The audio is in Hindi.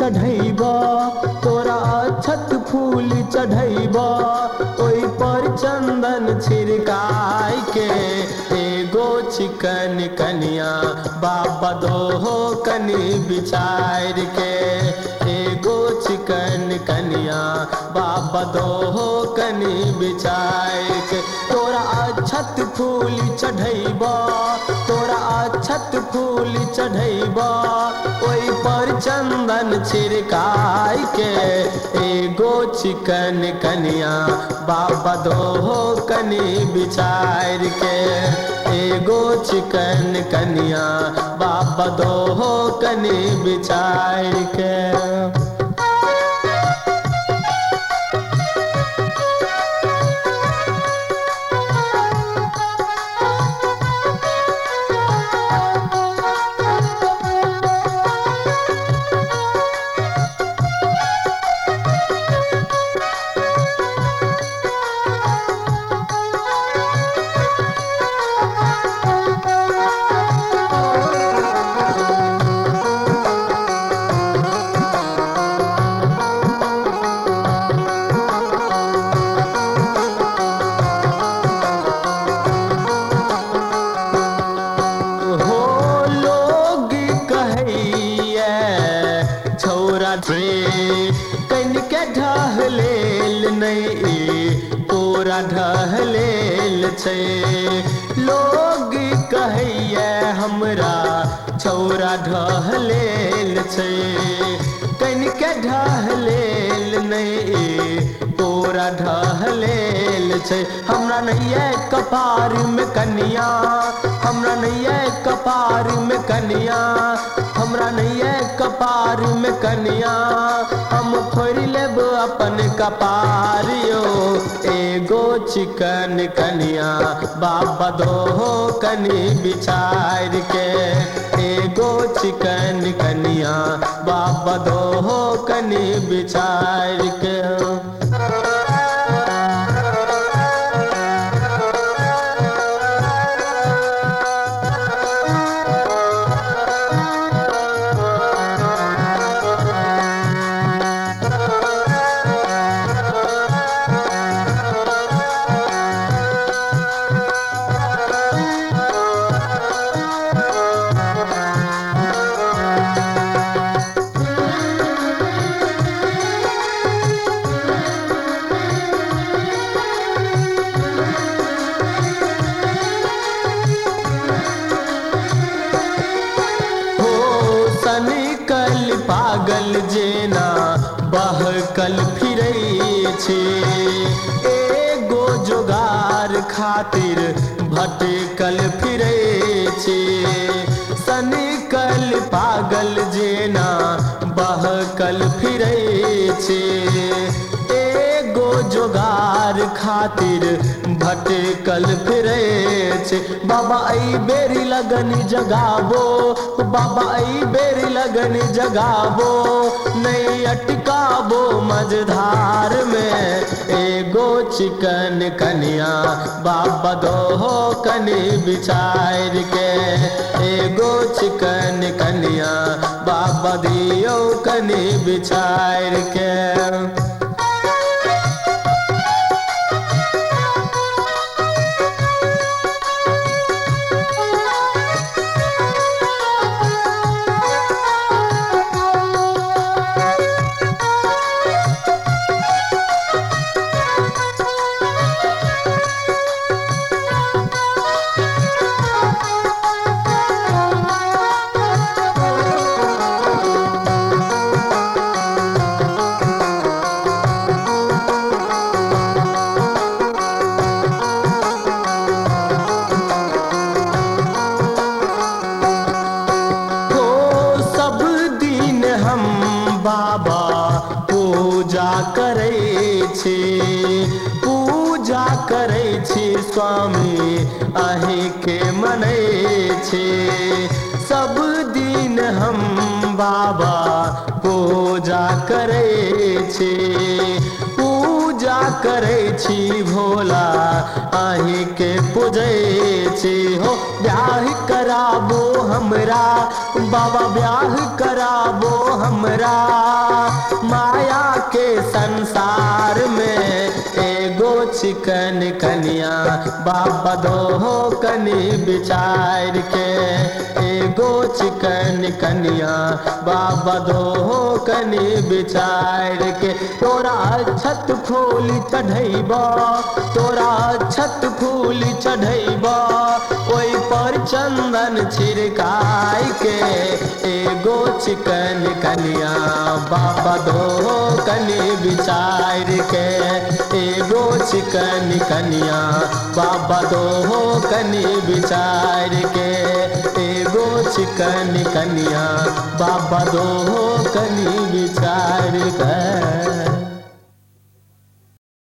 चढ़ैबा, तोरा अक्षत फूल चढ़ैबा, ओहि पर चंदन छिड़काय के। एगो चिकन कनिया बाबा दोहो कनी बिचार के। एगो चिकन कनिया बाबा दोहो कनी बिचार के। तोरा अक्षत फूल चढ़ैबा, तोरा अक्षत फूल चढ़ैबा, ओहि पर चंदन छिड़काय के। एगो चिकन कनिया बाबा दोहो कनी बिचार के। एगो चिकन कनिया बाबा दोहो कनी बिचार के। कनिके ढहलेल नहीं तोरा ढहलेल छै। लोग कहैया हमरा छौरा ढहलेल छै। कनिके ढहलेल नहीं तोरा ढहलेल छै। हमरा नैया कपार में कनिया, हमरा नैया कपार में कनिया, हमरा नैया कपार में कनिया, हम फोड़ लेब अपन कपार यो। एगो चिकन कनिया बाबा दोहो कनी बिचार के। एगो चिकन कनिया बाबा दोहो कनी बिचार के। पागल जेना बहकल फिरै छै। एगो जोगार खातिर भटकल फिरै छै। सनिकल पागल जेना बहकल फिरै छै। एगो जोगार खातिर भटकल फिरै छै। बाबा आई बेरी लगनी जगाबो, बाबा आई बेरी लगनी जगाबो, नहीं अटकाबो मझधार में। एगो चिकन कनिया बाबा दोहो कनी बिचार के। एगो चिकन कनिया बाबा दियो कनी बिचार के। बाबा पूजा करै छी, पूजा करै छी स्वामी अहींके मनै छी। सब दिन हम बाबा पूजा करै छी, पूजा करै छी भोला आही के पूजे छी हो ब्याह कराबो हमरा बाबा ब्याह कराबो हमरा माया के संसार में एगो चिकन कनिया बाबा दो कनी बिचार के एगो चिकन कनिया बाबा दो कनी बिचार के तोरा छत फूल चढ़ैबा तोरा छत फूल चढ़ैबा ओई पर चंदन छिड़काई के एगो चिकन कनिया बाबा दो कनी बिचार के एगो चिकन कनिया बाबा दो कनी बिचार के एगो चिकन कनिया बाबा दो कनी बिचार के।